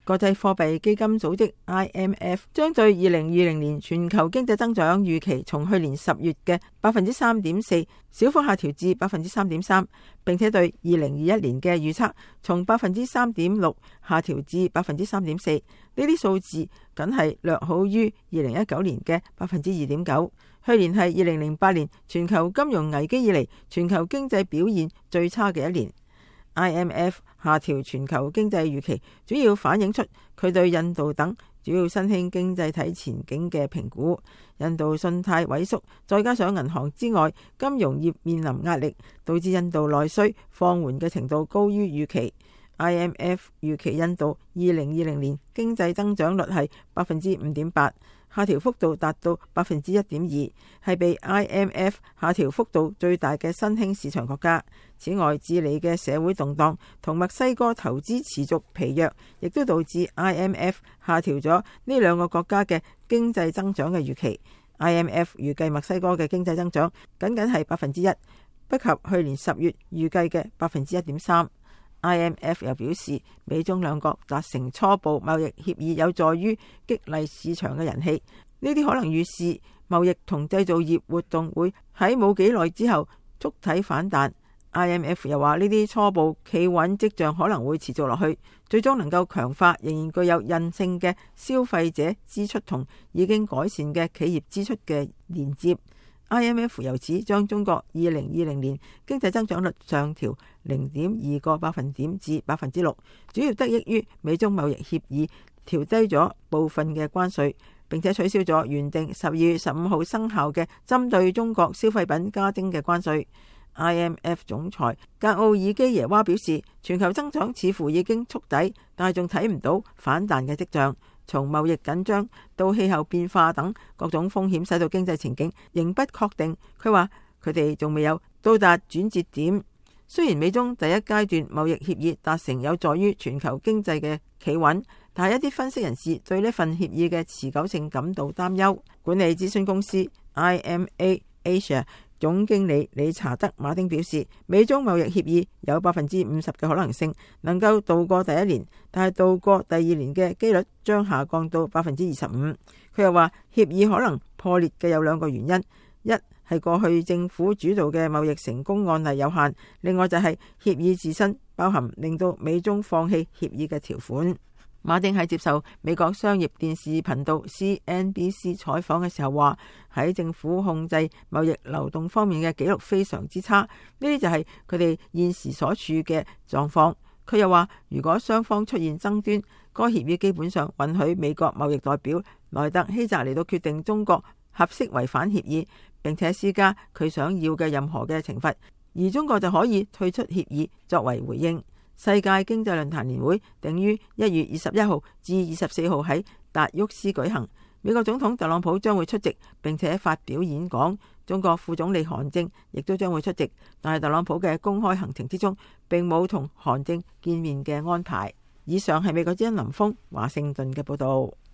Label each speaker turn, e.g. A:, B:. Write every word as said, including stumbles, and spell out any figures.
A: 國際貨幣基金組織 I M F 將對二零二零年全球經濟增長預期從去年十月嘅百分之三點四小幅下調至百分之三點三，並且對二零二一年嘅預測從百分之三點六下調至百分之三點四。呢啲數字僅係略好於二零一九年嘅百分之二點九。去年係二零零八年全球金融危機以嚟全球經濟表現最差嘅一年。I M F 下調全球經濟預期，主要反映出佢對印度等主要新興經濟體前景嘅評估。印度信貸萎縮，再加上銀行之外金融業面臨壓力，導致印度內需放緩嘅程度高於預期。I M F 預期印度二零二零年經濟增長率係百分之五點八，下調幅度達到百分之一點二，係被 I M F 下調幅度最大嘅新興市場國家。此外，智利嘅社會動盪同墨西哥投資持續疲弱，亦都導致 I M F 下調咗呢兩個國家嘅經濟增長嘅預期。I M F 預計墨西哥嘅經濟增長僅僅係百分之一，不及去年十月預計嘅百分之一點三。I M F 又表示，美中兩國達成初步貿易協議有助於激勵市場嘅人氣，呢啲可能預示貿易同製造業活動會喺冇幾耐之後觸體反彈。I M F 又話呢啲初步企穩跡象可能會持續落去，最終能夠強化仍然具有韌性嘅消費者支出同已經改善嘅企業支出嘅連接。I M F 由此將中國二零二零年經濟增長率上調零點二個百分點至百分之六，主要得益於美中貿易協議調低咗部分嘅關稅，並且取消咗原定十二月十五號生效嘅針對中國消費品加徵嘅關稅。I M F 總裁格奧爾基耶娃表示，全球增長似乎已經觸底，但係仲睇唔到反彈嘅跡象。從貿易緊張到氣候變化等各種風險，使到經濟前景仍不確定。佢話佢哋仲未有到達轉折點。雖然美中第一階段貿易協議達成有助於全球經濟嘅企穩，但係一啲分析人士對呢份協議嘅持久性感到擔憂。管理諮詢公司 I M A Asia 總經理理查德馬丁表示，美中貿易協議有百分之五十嘅可能性能夠度過第一年，但係度過第二年嘅機率將下降到百分之二十五。佢又話，協議可能破裂嘅有兩個原因，一係過去政府主導嘅貿易成功案例有限，另外就係協議自身包含令到美中放棄協議嘅條款。馬丁喺接受美國商業電視頻道 C N B C 採訪嘅時候話，喺政府控制貿易流動方面嘅記錄非常之差，呢啲就係佢哋現時所處嘅狀況。佢又話，如果雙方出現爭端，該協議基本上允許美國貿易代表萊特希澤嚟到決定中國合適違反協議，並且施加佢想要嘅任何嘅懲罰，而中國就可以退出協議作為回應。世界經濟論壇年會定於一月二十一號至二十四號喺達沃斯舉行，美國總統特朗普將會出席並且發表演講，中國副總理韓正亦都將會出席，但係特朗普嘅公開行程之中並冇同韓正見面嘅安排。以上係美國之音林峰華盛頓嘅報道。